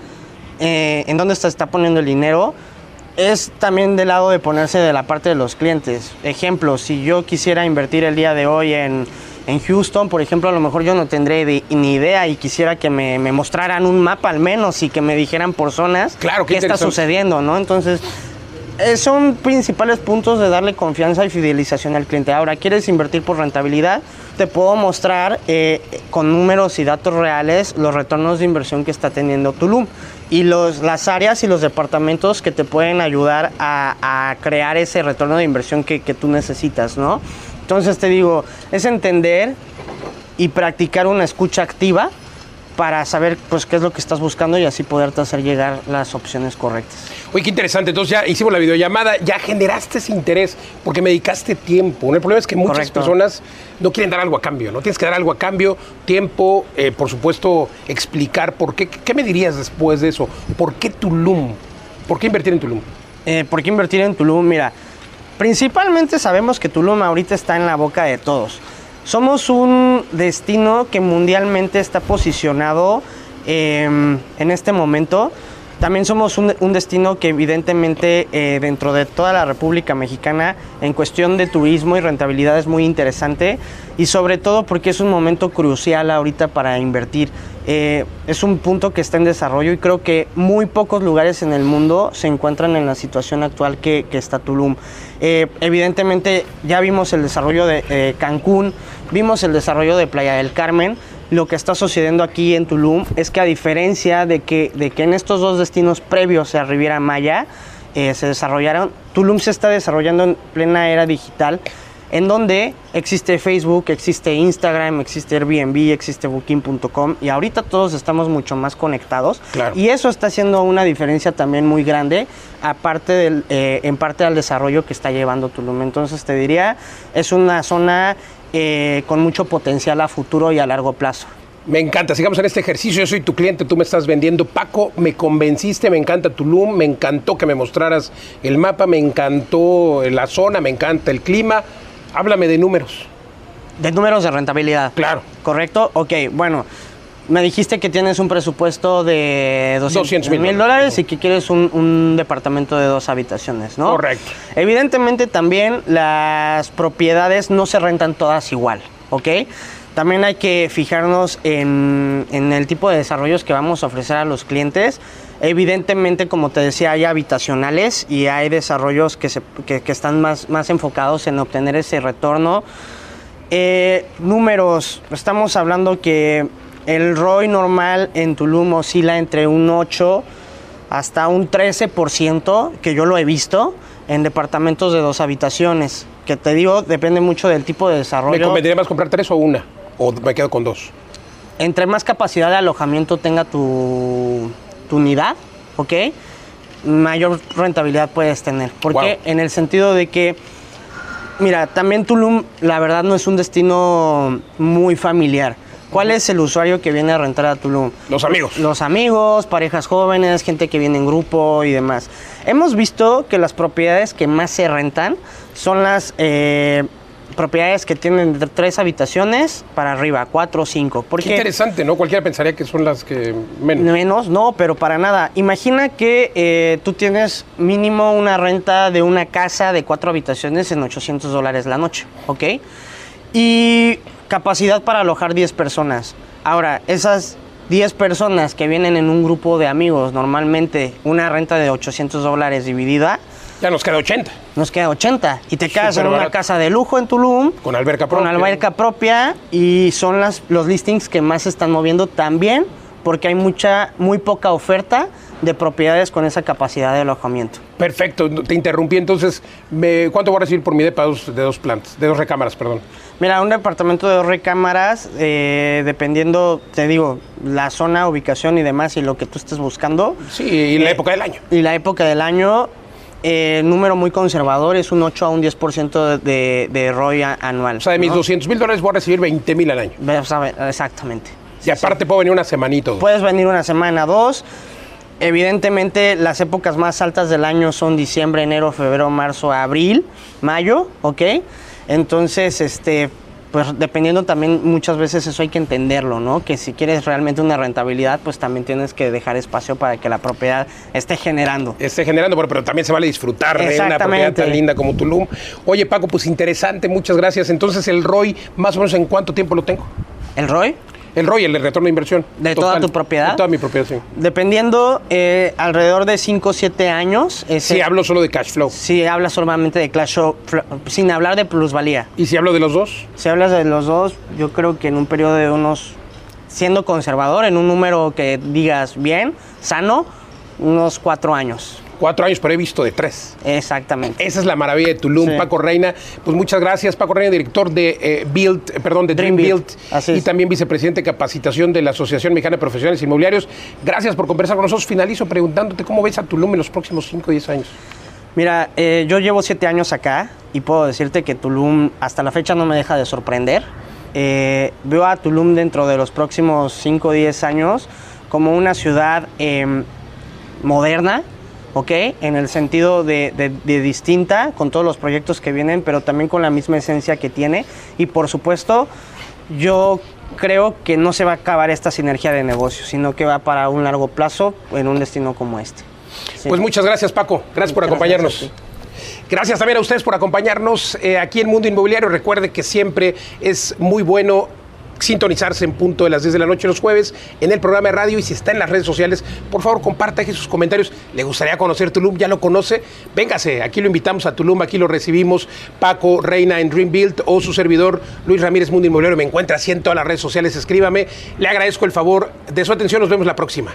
S5: eh, en dónde se está poniendo el dinero. Es también del lado de ponerse de la parte de los clientes. Ejemplo, si yo quisiera invertir el día de hoy en... En Houston, por ejemplo, a lo mejor yo no tendré de, ni idea y quisiera que me, me mostraran un mapa al menos y que me dijeran por zonas
S3: claro, qué,
S5: qué está sucediendo, ¿no? Entonces, eh, son principales puntos de darle confianza y fidelización al cliente. Ahora, ¿quieres invertir por rentabilidad? Te puedo mostrar eh, con números y datos reales los retornos de inversión que está teniendo Tulum y los, las áreas y los departamentos que te pueden ayudar a, a crear ese retorno de inversión que, que tú necesitas, ¿no? Entonces te digo, es entender y practicar una escucha activa para saber pues qué es lo que estás buscando y así poderte hacer llegar las opciones correctas.
S3: Oye, qué interesante. Entonces ya hicimos la videollamada, ya generaste ese interés porque me dedicaste tiempo. El problema es que muchas Correcto. personas no quieren dar algo a cambio, ¿no? Tienes que dar algo a cambio, tiempo, eh, por supuesto, explicar por qué. ¿Qué me dirías después de eso? ¿Por qué Tulum? ¿Por qué invertir en Tulum?
S5: Eh, ¿Por qué invertir en Tulum? Mira, principalmente sabemos que Tulum ahorita está en la boca de todos. Somos un destino que mundialmente está posicionado eh, en este momento. También somos un, un destino que evidentemente eh, dentro de toda la República Mexicana en cuestión de turismo y rentabilidad es muy interesante y sobre todo porque es un momento crucial ahorita para invertir. Eh, es un punto que está en desarrollo y creo que muy pocos lugares en el mundo se encuentran en la situación actual que, que está Tulum. Eh, evidentemente ya vimos el desarrollo de eh, Cancún, vimos el desarrollo de Playa del Carmen. Lo que está sucediendo aquí en Tulum es que a diferencia de que, de que en estos dos destinos previos a Riviera Maya eh, se desarrollaron, Tulum se está desarrollando en plena era digital, en donde existe Facebook, existe Instagram, existe Airbnb, existe Booking punto com y ahorita todos estamos mucho más conectados.
S3: Claro.
S5: Y eso está haciendo una diferencia también muy grande, aparte del, eh, en parte al desarrollo que está llevando Tulum. Entonces te diría, es una zona Eh, con mucho potencial a futuro y a largo plazo.
S3: Me encanta, sigamos en este ejercicio, yo soy tu cliente, tú me estás vendiendo. Paco, me convenciste, me encanta Tulum, me encantó que me mostraras el mapa, me encantó la zona, me encanta el clima. Háblame de números.
S5: De números de rentabilidad.
S3: Claro.
S5: ¿Correcto? Ok, bueno, me dijiste que tienes un presupuesto de doscientos mil dólares y que quieres un, un departamento de dos habitaciones, ¿no?
S3: Correcto.
S5: Evidentemente también las propiedades no se rentan todas igual, ¿ok? También hay que fijarnos en, en el tipo de desarrollos que vamos a ofrecer a los clientes. Evidentemente, como te decía, hay habitacionales y hay desarrollos que, se, que, que están más, más enfocados en obtener ese retorno. Eh, números, estamos hablando que el R O I normal en Tulum oscila entre un ocho hasta un trece por ciento, que yo lo he visto, en departamentos de dos habitaciones. Que te digo, depende mucho del tipo de desarrollo.
S3: ¿Me convendría más comprar tres o una? ¿O me quedo con dos?
S5: Entre más capacidad de alojamiento tenga tu, tu unidad, ¿ok? Mayor rentabilidad puedes tener. Porque wow. En el sentido de que, mira, también Tulum, la verdad, no es un destino muy familiar. ¿Cuál es el usuario que viene a rentar a Tulum?
S3: Los amigos.
S5: Los amigos, parejas jóvenes, gente que viene en grupo y demás. Hemos visto que las propiedades que más se rentan son las eh, propiedades que tienen de tres habitaciones para arriba, cuatro o cinco.
S3: Qué interesante, ¿no? Cualquiera pensaría que son las que menos.
S5: Menos, no, pero para nada. Imagina que eh, tú tienes mínimo una renta de una casa de cuatro habitaciones en ochocientos dólares la noche, ¿ok? Y capacidad para alojar diez personas. Ahora, esas diez personas que vienen en un grupo de amigos, normalmente una renta de ochocientos dólares dividida,
S3: ya nos queda ochenta.
S5: Nos queda ochenta. Y te quedas
S3: Súper
S5: en una
S3: barato.
S5: casa de lujo en Tulum.
S3: Con alberca propia.
S5: Con alberca propia. Y son las, los listings que más se están moviendo también, porque hay mucha, muy poca oferta de propiedades con esa capacidad de alojamiento.
S3: Perfecto, te interrumpí. Entonces, me, ¿cuánto voy a recibir por mi depa dos, de dos plantas, de dos recámaras, perdón?
S5: Mira, un departamento de dos recámaras, eh, dependiendo, te digo, la zona, ubicación y demás, y lo que tú estés buscando.
S3: Sí, y la
S5: eh,
S3: época del año.
S5: Y la época del año, eh, número muy conservador, es un ocho a un diez por ciento de, de, de R O I a, anual.
S3: O sea, de mis
S5: ¿no?
S3: doscientos mil dólares voy a recibir veinte mil al año.
S5: Vas a ver, exactamente.
S3: Y aparte sí. Puedo venir una semanita.
S5: Puedes venir una semana, dos. Evidentemente, las épocas más altas del año son diciembre, enero, febrero, marzo, abril, mayo, ¿ok? Entonces, este, pues dependiendo también, muchas veces eso hay que entenderlo, ¿no? Que si quieres realmente una rentabilidad, pues también tienes que dejar espacio para que la propiedad esté generando.
S3: Esté generando, pero, pero también se vale disfrutar de una propiedad tan linda como Tulum. Oye, Paco, pues interesante, muchas gracias. Entonces, el R O I, más o menos, ¿en cuánto tiempo lo tengo?
S5: ¿El R O I?
S3: El R O I, el retorno de inversión.
S5: ¿De
S3: total,
S5: toda tu propiedad?
S3: De toda mi propiedad, sí.
S5: Dependiendo, eh, alrededor de cinco o siete años.
S3: Si hablo solo de cash flow.
S5: Si hablas solamente de cash flow, sin hablar de plusvalía.
S3: ¿Y si hablo de los dos?
S5: Si hablas de los dos, yo creo que en un periodo de unos, siendo conservador, en un número que digas bien, sano, unos cuatro años.
S3: Cuatro años, pero he visto de tres.
S5: Exactamente.
S3: Esa es la maravilla de Tulum, sí. Paco Reina. Pues muchas gracias, Paco Reina, director de eh, Build, eh, perdón, de Dream, Dream Build, Así y es. También vicepresidente de capacitación de la Asociación Mexicana de Profesionales Inmobiliarios. Gracias por conversar con nosotros. Finalizo preguntándote cómo ves a Tulum en los próximos cinco o diez años.
S5: Mira, eh, yo llevo siete años acá y puedo decirte que Tulum hasta la fecha no me deja de sorprender. Eh, veo a Tulum dentro de los próximos cinco o diez años como una ciudad eh, moderna, ¿ok? En el sentido de, de, de distinta, con todos los proyectos que vienen, pero también con la misma esencia que tiene. Y por supuesto, yo creo que no se va a acabar esta sinergia de negocios, sino que va para un largo plazo en un destino como este. Sí.
S3: Pues muchas gracias, Paco. Gracias por muchas acompañarnos. Gracias, gracias también a ustedes por acompañarnos eh, aquí en Mundo Inmobiliario. Recuerde que siempre es muy bueno sintonizarse en punto de las diez de la noche los jueves en el programa de radio, y si está en las redes sociales, por favor comparta aquí sus comentarios. ¿Le gustaría conocer Tulum? ¿Ya lo conoce? Véngase, aquí lo invitamos a Tulum, aquí lo recibimos. Paco Reina en Dream Build o su servidor Luis Ramírez, Mundo Inmobiliario. Me encuentra así en todas las redes sociales, escríbame. Le agradezco el favor de su atención, nos vemos la próxima.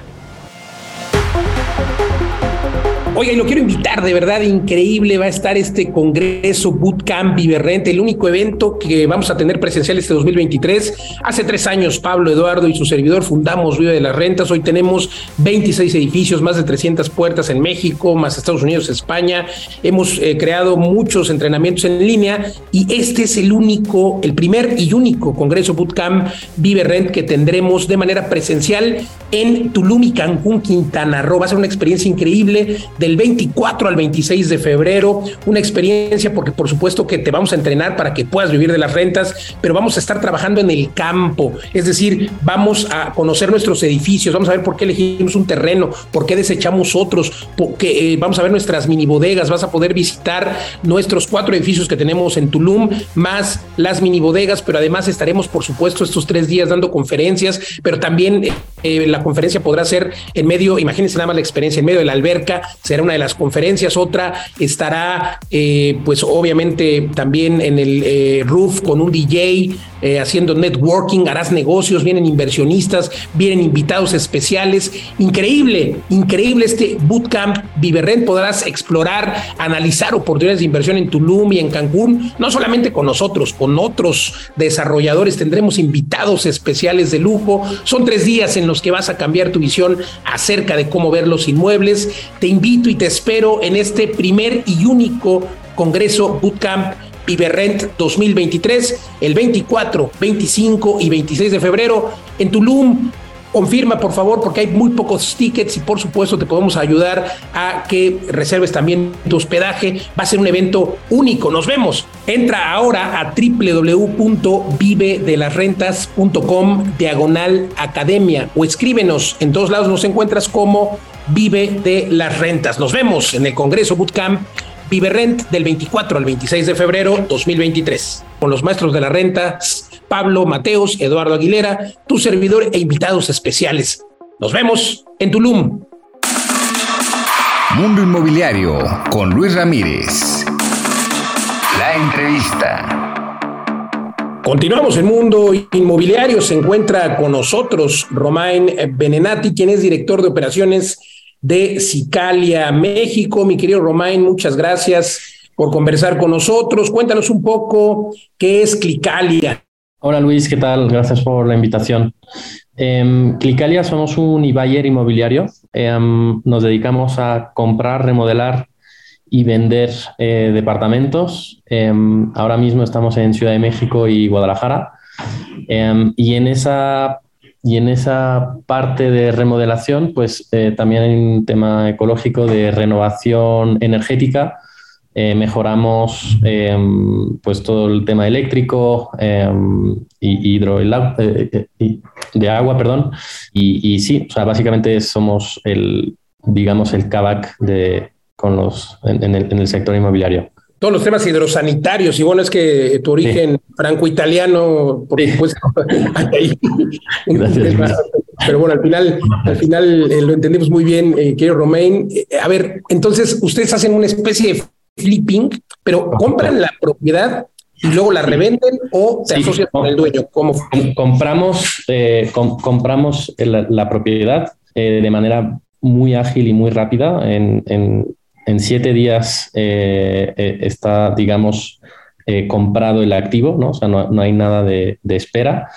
S3: Oiga, y lo quiero invitar, de verdad, increíble, va a estar este Congreso Bootcamp Vive Renta, el único evento que vamos a tener presencial este dos mil veintitrés. Hace tres años, Pablo, Eduardo y su servidor fundamos Vive de las Rentas. Hoy tenemos veintiséis edificios, más de trescientas puertas en México, más Estados Unidos, España. Hemos eh, creado muchos entrenamientos en línea y este es el único, el primer y único Congreso Bootcamp Vive Rent que tendremos de manera presencial en Tulum y Cancún, Quintana Roo. Va a ser una experiencia increíble del veinticuatro al veintiséis de febrero, una experiencia porque por supuesto que te vamos a entrenar para que puedas vivir de las rentas, pero vamos a estar trabajando en el campo, es decir, vamos a conocer nuestros edificios, vamos a ver por qué elegimos un terreno, por qué desechamos otros, porque, eh, vamos a ver nuestras mini bodegas, vas a poder visitar nuestros cuatro edificios que tenemos en Tulum, más las mini bodegas, pero además estaremos por supuesto estos tres días dando conferencias, pero también eh, la conferencia podrá ser en medio, imagínense nada más la experiencia, en medio de la alberca, será será una de las conferencias, otra estará eh, pues obviamente también en el eh, roof con un D J eh, haciendo networking, harás negocios, vienen inversionistas, vienen invitados especiales, increíble, increíble este bootcamp Viverrent, podrás explorar, analizar oportunidades de inversión en Tulum y en Cancún, no solamente con nosotros, con otros desarrolladores, tendremos invitados especiales de lujo, son tres días en los que vas a cambiar tu visión acerca de cómo ver los inmuebles. Te invito y te espero en este primer y único Congreso Bootcamp Viverrent dos mil veintitrés, el veinticuatro, veinticinco y veintiséis de febrero en Tulum. Confirma, por favor, porque hay muy pocos tickets y por supuesto te podemos ayudar a que reserves también tu hospedaje. Va a ser un evento único. Nos vemos. Entra ahora a doble u doble u doble u punto vive de las rentas punto com diagonal academia o escríbenos. En todos lados nos encuentras como Vive de las Rentas. Nos vemos en el Congreso Bootcamp Viverrent del veinticuatro al veintiséis de febrero dos mil veintitrés con los maestros de la renta Pablo Mateos, Eduardo Aguilera, tu servidor e invitados especiales. Nos vemos en Tulum.
S2: Mundo Inmobiliario con Luis Ramírez. La entrevista.
S3: Continuamos en Mundo Inmobiliario. Se encuentra con nosotros Romain Benenati, quien es director de operaciones de Sicalia México. Mi querido Romain, muchas gracias por conversar con nosotros. Cuéntanos un poco qué es Clicalia.
S6: Hola Luis, ¿qué tal? Gracias por la invitación. Eh, Clicalia somos un e-buyer inmobiliario. Eh, nos dedicamos a comprar, remodelar y vender eh, departamentos. Eh, ahora mismo estamos en Ciudad de México y Guadalajara. Eh, y en esa Y en esa parte de remodelación, pues eh, también hay un tema ecológico de renovación energética. Eh, mejoramos eh, pues todo el tema eléctrico eh, y hidro, eh, eh, de agua, perdón. Y, y sí, o sea, básicamente somos el, digamos, el Kavak de, con los, en, en, el, en el sector inmobiliario.
S3: Todos los temas hidrosanitarios, y bueno, es que tu origen sí. franco-italiano, por sí. supuesto, ahí. Gracias, pero bueno, al final, al final eh, lo entendemos muy bien, eh, querido Romain. Eh, a ver, entonces, ustedes hacen una especie de flipping, pero compran la propiedad y luego la revenden o se sí. asocian con el dueño. ¿Cómo fue?
S6: Compramos, eh, com compramos la, la propiedad eh, de manera muy ágil y muy rápida. En, en, en siete días eh, eh, está, digamos, eh, comprado el activo, ¿no? O sea, no, no hay nada de, de espera.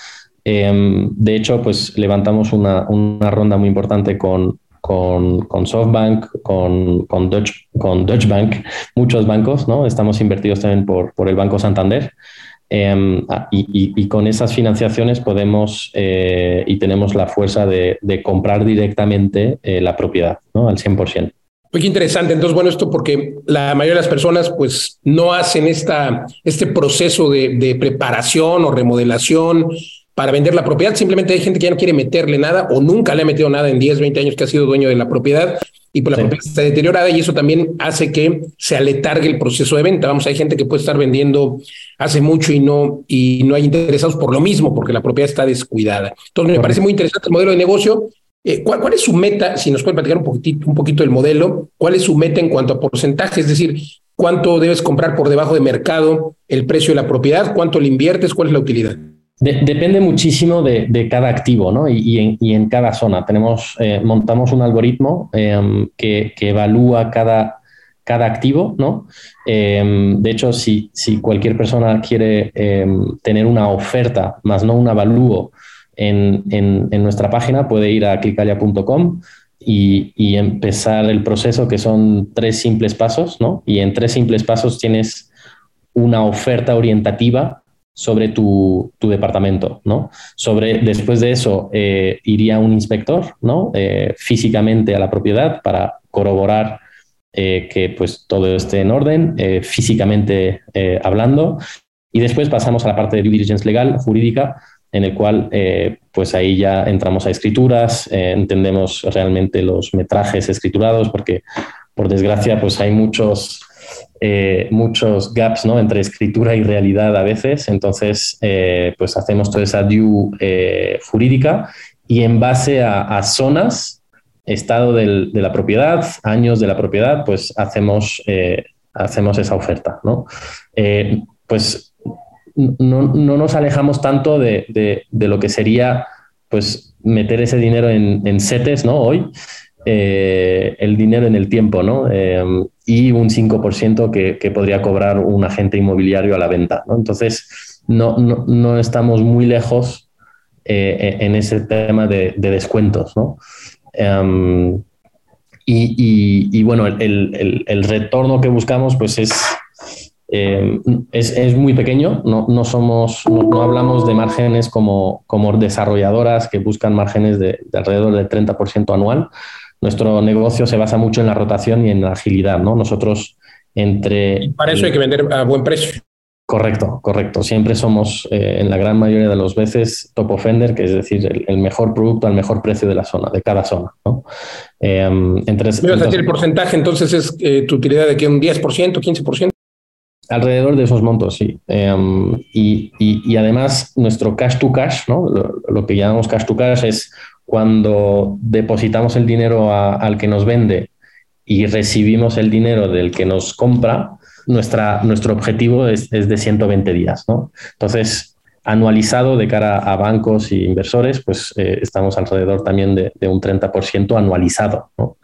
S6: Eh, de hecho, pues levantamos una, una ronda muy importante con, con, con SoftBank, con, con, Deutsche, con Deutsche Bank, muchos bancos, ¿no? Estamos invertidos también por, por el Banco Santander. Eh, y, y, y con esas financiaciones podemos eh, y tenemos la fuerza de, de comprar directamente eh, la propiedad, ¿no? Al cien por ciento.
S3: Muy interesante. Entonces, bueno, esto porque la mayoría de las personas pues no hacen esta, este proceso de, de preparación o remodelación para vender la propiedad. Simplemente hay gente que ya no quiere meterle nada o nunca le ha metido nada en diez, veinte años que ha sido dueño de la propiedad y pues la sí. propiedad está deteriorada y eso también hace que se aletargue el proceso de venta. Vamos, hay gente que puede estar vendiendo hace mucho y no, y no hay interesados por lo mismo, porque la propiedad está descuidada. Entonces, me parece muy interesante el modelo de negocio. Eh, ¿cuál, ¿Cuál es su meta? Si nos puede platicar un poquitito, un poquito del modelo, ¿cuál es su meta en cuanto a porcentaje? Es decir, ¿cuánto debes comprar por debajo de mercado el precio de la propiedad? ¿Cuánto le inviertes? ¿Cuál es la utilidad?
S6: De, depende muchísimo de, de cada activo, ¿no? Y, y, en, y en cada zona. Tenemos, eh, montamos un algoritmo eh, que, que evalúa cada, cada activo, ¿no? Eh, de hecho, si, si cualquier persona quiere eh, tener una oferta, más no un avalúo, En, en, en nuestra página puede ir a clicalia punto com y, y empezar el proceso, que son tres simples pasos, ¿no? Y en tres simples pasos tienes una oferta orientativa sobre tu, tu departamento, ¿no? Sobre, después de eso eh, iría un inspector, ¿no? Eh, físicamente a la propiedad para corroborar eh, que pues, todo esté en orden, eh, físicamente eh, hablando, y después pasamos a la parte de due diligence legal, jurídica, en el cual eh, pues ahí ya entramos a escrituras, eh, entendemos realmente los metrajes escriturados, porque por desgracia pues hay muchos, eh, muchos gaps, ¿no? Entre escritura y realidad a veces. Entonces eh, pues hacemos toda esa due eh, jurídica y en base a, a zonas estado del, de la propiedad, años de la propiedad, pues hacemos, eh, hacemos esa oferta, ¿no? Eh, pues no, no nos alejamos tanto de, de, de lo que sería pues meter ese dinero en, en setes, ¿no? Hoy, eh, el dinero en el tiempo, ¿no? Eh, y un cinco por ciento que, que podría cobrar un agente inmobiliario a la venta, ¿no? Entonces, no, no, no estamos muy lejos eh, en ese tema de, de descuentos, ¿no? Um, y, y, y bueno, el, el, el retorno que buscamos pues es, eh, es, es muy pequeño, no, no, somos, no, no hablamos de márgenes como, como desarrolladoras que buscan márgenes de, de alrededor del treinta por ciento anual. Nuestro negocio se basa mucho en la rotación y en la agilidad, ¿no? Nosotros entre...
S3: Y para eso hay que vender a buen precio.
S6: Correcto, correcto. Siempre somos, eh, en la gran mayoría de las veces, top offender, que es decir, el, el mejor producto al mejor precio de la zona, de cada zona, ¿no? Eh, entre,
S3: ¿Me vas a decir el porcentaje? Entonces, ¿es eh, tu utilidad de que un diez por ciento, quince por ciento?
S6: Alrededor de esos montos, sí. Eh, y, y, y además, nuestro cash to cash, ¿no? Lo, lo que llamamos cash to cash es cuando depositamos el dinero a, al que nos vende y recibimos el dinero del que nos compra. Nuestra, nuestro objetivo es, es de ciento veinte días, ¿no? Entonces, anualizado de cara a bancos e inversores, pues eh, estamos alrededor también de, de un treinta por ciento anualizado, ¿no?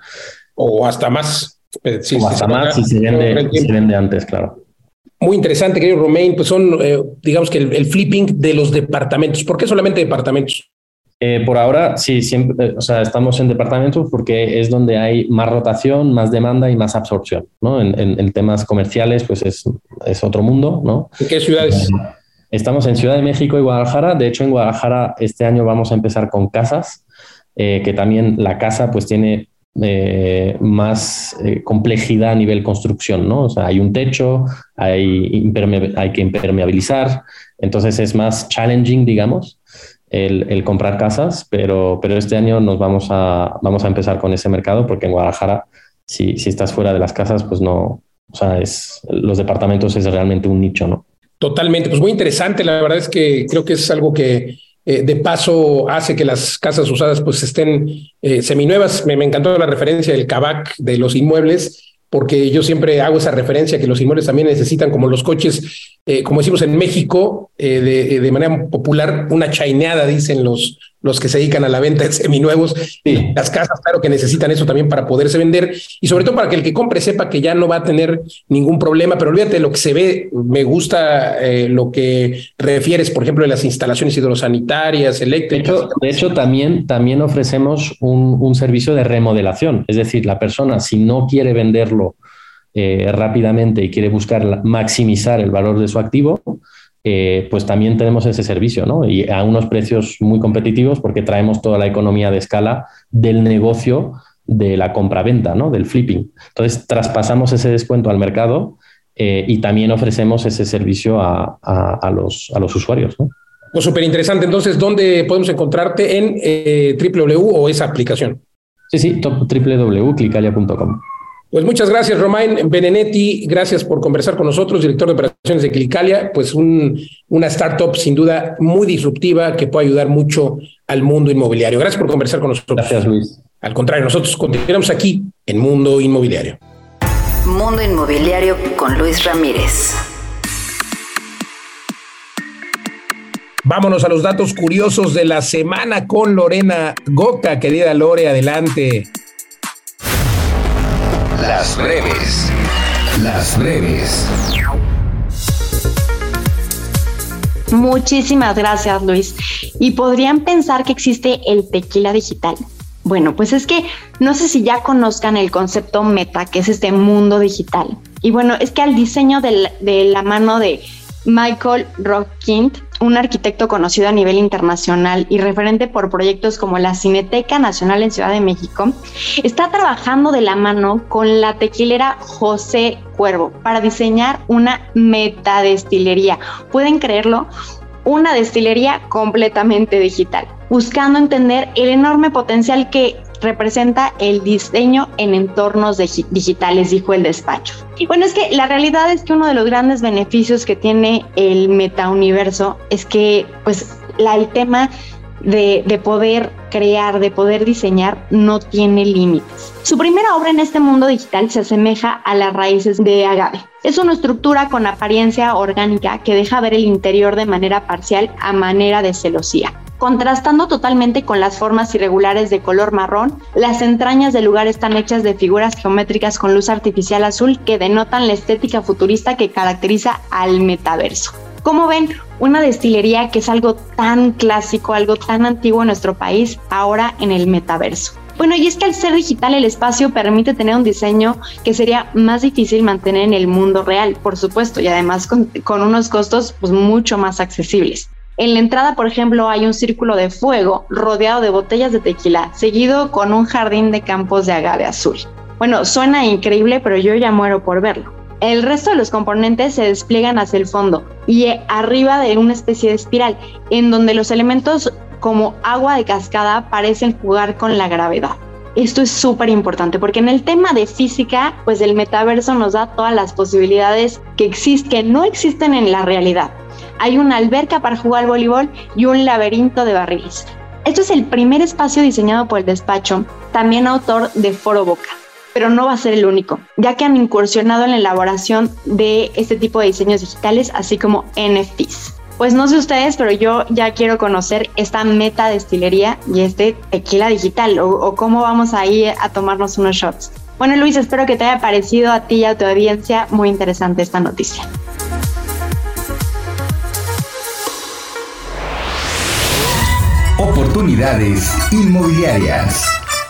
S3: O hasta más.
S6: Eh, sí, o hasta sí, más si se, vende, si se vende antes, claro.
S3: Muy interesante, querido Romain. Pues son, eh, digamos que el, el flipping de los departamentos. ¿Por qué solamente departamentos?
S6: Eh, por ahora, sí, siempre, o sea, estamos en departamentos porque es donde hay más rotación, más demanda y más absorción, ¿no? En, en, en temas comerciales, pues es, es otro mundo, ¿no?
S3: ¿En qué ciudades?
S6: Eh, estamos en Ciudad de México y Guadalajara. De hecho, en Guadalajara este año vamos a empezar con casas, eh, que también la casa pues tiene eh, más eh, complejidad a nivel construcción, ¿no? O sea, hay un techo, hay, imperme- hay que impermeabilizar, entonces es más challenging, digamos. El, el comprar casas, pero, pero este año nos vamos a, vamos a empezar con ese mercado porque en Guadalajara, si, si estás fuera de las casas, pues no, o sea, es, los departamentos es realmente un nicho, ¿no?
S3: Totalmente, pues muy interesante. La verdad es que creo que es algo que eh, de paso hace que las casas usadas pues estén eh, seminuevas. Me, me encantó la referencia del Kavak de los inmuebles, porque yo siempre hago esa referencia que los inmuebles también necesitan, como los coches, eh, como decimos en México, eh, de, de manera popular, una chaineada, dicen los, los que se dedican a la venta de seminuevos. Sí. Las casas, claro que necesitan eso también para poderse vender y sobre todo para que el que compre sepa que ya no va a tener ningún problema. Pero olvídate de lo que se ve. Me gusta eh, lo que refieres, por ejemplo, de las instalaciones hidrosanitarias, eléctricas.
S6: De hecho, de hecho también, también ofrecemos un, un servicio de remodelación. Es decir, la persona, si no quiere venderlo Eh, rápidamente y quiere buscar la, maximizar el valor de su activo, eh, pues también tenemos ese servicio, ¿no? Y a unos precios muy competitivos porque traemos toda la economía de escala del negocio de la compra-venta, ¿no? Del flipping. Entonces, traspasamos ese descuento al mercado eh, y también ofrecemos ese servicio a, a, a, los, a los usuarios, ¿no?
S3: Pues súper interesante. Entonces, ¿dónde podemos encontrarte? ¿En eh, doble u doble u doble u o esa aplicación?
S6: Sí, sí, doble u doble u doble u punto clicalia punto com.
S3: Pues muchas gracias, Romain Benenetti. Gracias por conversar con nosotros, director de operaciones de Clicalia. Pues un, una startup sin duda muy disruptiva que puede ayudar mucho al mundo inmobiliario. Gracias por conversar con nosotros.
S6: Gracias, Luis.
S3: Al contrario, nosotros continuamos aquí en Mundo Inmobiliario.
S1: Mundo Inmobiliario con Luis Ramírez.
S3: Vámonos a los datos curiosos de la semana con Lorena Goca. Querida Lore, adelante.
S2: Las breves. Las breves.
S7: Muchísimas gracias, Luis. ¿Y podrían pensar que existe el tequila digital? Bueno, pues es que no sé si ya conozcan el concepto meta, que es este mundo digital. Y bueno, es que al diseño de la, de la mano de Michael Rockind, un arquitecto conocido a nivel internacional y referente por proyectos como la Cineteca Nacional en Ciudad de México, está trabajando de la mano con la tequilera José Cuervo para diseñar una metadestilería. ¿Pueden creerlo? Una destilería completamente digital, buscando entender el enorme potencial que representa el diseño en entornos de, digitales, dijo el despacho. Y bueno, es que la realidad es que uno de los grandes beneficios que tiene el metauniverso es que pues la, el tema de, de poder crear, de poder diseñar, no tiene límites. Su primera obra en este mundo digital se asemeja a las raíces de agave. Es una estructura con apariencia orgánica que deja ver el interior de manera parcial a manera de celosía. Contrastando totalmente con las formas irregulares de color marrón, las entrañas del lugar están hechas de figuras geométricas con luz artificial azul que denotan la estética futurista que caracteriza al metaverso. Como ven, una destilería que es algo tan clásico, algo tan antiguo en nuestro país, ahora en el metaverso. Bueno, y es que al ser digital el espacio permite tener un diseño que sería más difícil mantener en el mundo real, por supuesto, y además con, con unos costos pues, mucho más accesibles. En la entrada, por ejemplo, hay un círculo de fuego rodeado de botellas de tequila, seguido con un jardín de campos de agave azul. Bueno, suena increíble, pero yo ya muero por verlo. El resto de los componentes se despliegan hacia el fondo y arriba de una especie de espiral, en donde los elementos como agua de cascada parecen jugar con la gravedad. Esto es súper importante porque en el tema de física, pues el metaverso nos da todas las posibilidades que, exist- que no existen en la realidad. Hay una alberca para jugar voleibol y un laberinto de barriles. Esto es el primer espacio diseñado por el despacho, también autor de Foro Boca, pero no va a ser el único, ya que han incursionado en la elaboración de este tipo de diseños digitales, así como N F Ts. Pues no sé ustedes, pero yo ya quiero conocer esta meta destilería y este tequila digital, o, o cómo vamos a ir a tomarnos unos shots. Bueno, Luis, espero que te haya parecido a ti y a tu audiencia muy interesante esta noticia.
S2: Oportunidades inmobiliarias.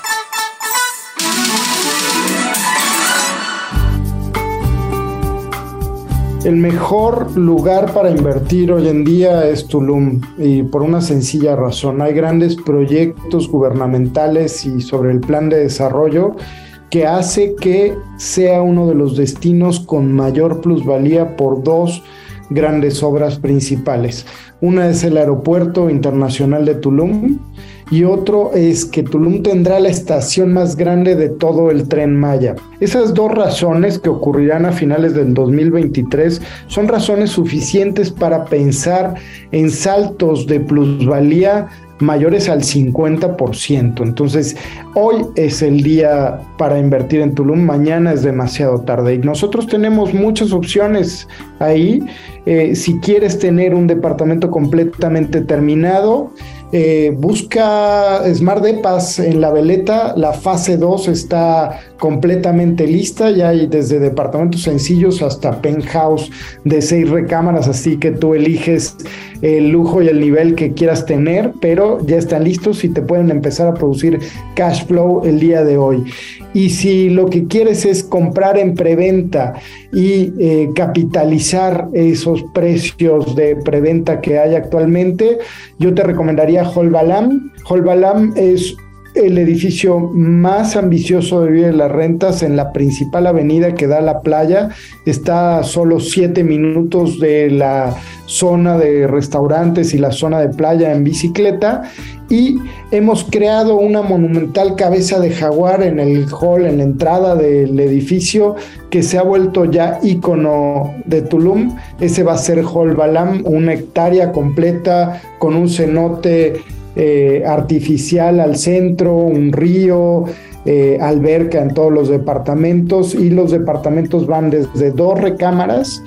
S8: El mejor lugar para invertir hoy en día es Tulum, y por una sencilla razón. Hay grandes proyectos gubernamentales y sobre el plan de desarrollo que hace que sea uno de los destinos con mayor plusvalía por dos grandes obras principales. Una es el Aeropuerto Internacional de Tulum y otro es que Tulum tendrá la estación más grande de todo el Tren Maya. Esas dos razones, que ocurrirán a finales del dos mil veintitrés, son razones suficientes para pensar en saltos de plusvalía mayores al cincuenta por ciento. Entonces, hoy es el día para invertir en Tulum, mañana es demasiado tarde. Y nosotros tenemos muchas opciones ahí. Eh, si quieres tener un departamento completamente terminado, Eh, busca Smart Depas en La Veleta. La fase dos está completamente lista, ya hay desde departamentos sencillos hasta penthouse de seis recámaras, así que tú eliges el lujo y el nivel que quieras tener, pero ya están listos y te pueden empezar a producir cash flow el día de hoy. Y si lo que quieres es comprar en preventa y eh, capitalizar esos precios de preventa que hay actualmente, yo te recomendaría Holbalam. Holbalam es el edificio más ambicioso de Vive de las Rentas en la principal avenida que da a la playa. Está a solo siete minutos de la zona de restaurantes y la zona de playa en bicicleta, y hemos creado una monumental cabeza de jaguar en el hall, en la entrada del edificio, que se ha vuelto ya ícono de Tulum. Ese va a ser Holbalam, una hectárea completa con un cenote Eh, artificial al centro, un río, eh, alberca en todos los departamentos, y los departamentos van desde dos recámaras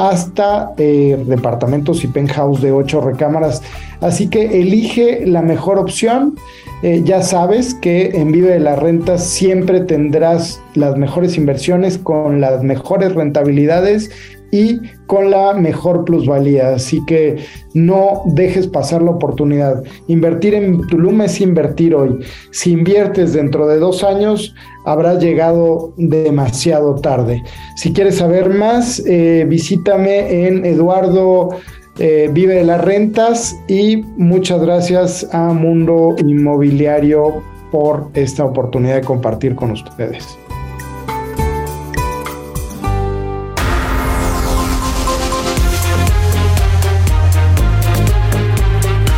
S8: hasta eh, departamentos y penthouse de ocho recámaras. Así que elige la mejor opción. Eh, ya sabes que en Vive de las Rentas siempre tendrás las mejores inversiones con las mejores rentabilidades y con la mejor plusvalía, así que no dejes pasar la oportunidad. Invertir en Tulum es invertir hoy. Si inviertes dentro de dos años, habrás llegado demasiado tarde. Si quieres saber más, eh, visítame en Eduardo eh, Vive de las Rentas, y muchas gracias a Mundo Inmobiliario por esta oportunidad de compartir con ustedes.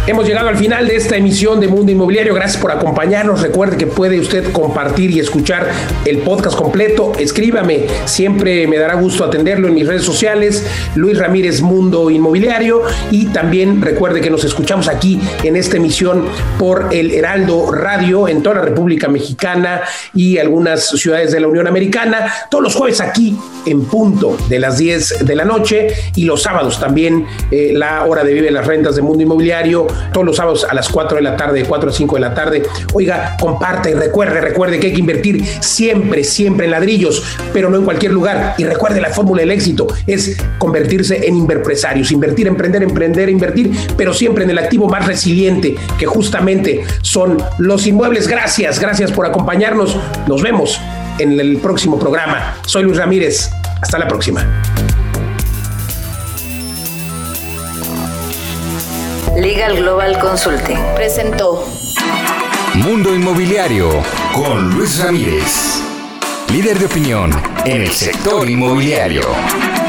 S3: Hemos llegado al final de esta emisión de Mundo Inmobiliario. Gracias por acompañarnos. Recuerde que puede usted compartir y escuchar el podcast completo. Escríbame, siempre me dará gusto atenderlo en mis redes sociales, Luis Ramírez Mundo Inmobiliario. Y también recuerde que nos escuchamos aquí en esta emisión por el Heraldo Radio en toda la República Mexicana y algunas ciudades de la Unión Americana, todos los jueves aquí en punto de las diez de la noche, y los sábados también eh, la hora de Vive las Rentas de Mundo Inmobiliario, todos los sábados a las cuatro de la tarde, de cuatro a cinco de la tarde. Oiga, comparte y recuerde, recuerde que hay que invertir siempre, siempre en ladrillos, pero no en cualquier lugar. Y recuerde, la fórmula del éxito es convertirse en inverpresarios, invertir, emprender, emprender, invertir, pero siempre en el activo más resiliente, que justamente son los inmuebles. Gracias, gracias por acompañarnos. Nos vemos en el próximo programa. Soy Luis Ramírez. Hasta la próxima.
S1: Legal Global Consulting presentó
S2: Mundo Inmobiliario con Luis Ramírez, líder de opinión en el sector inmobiliario.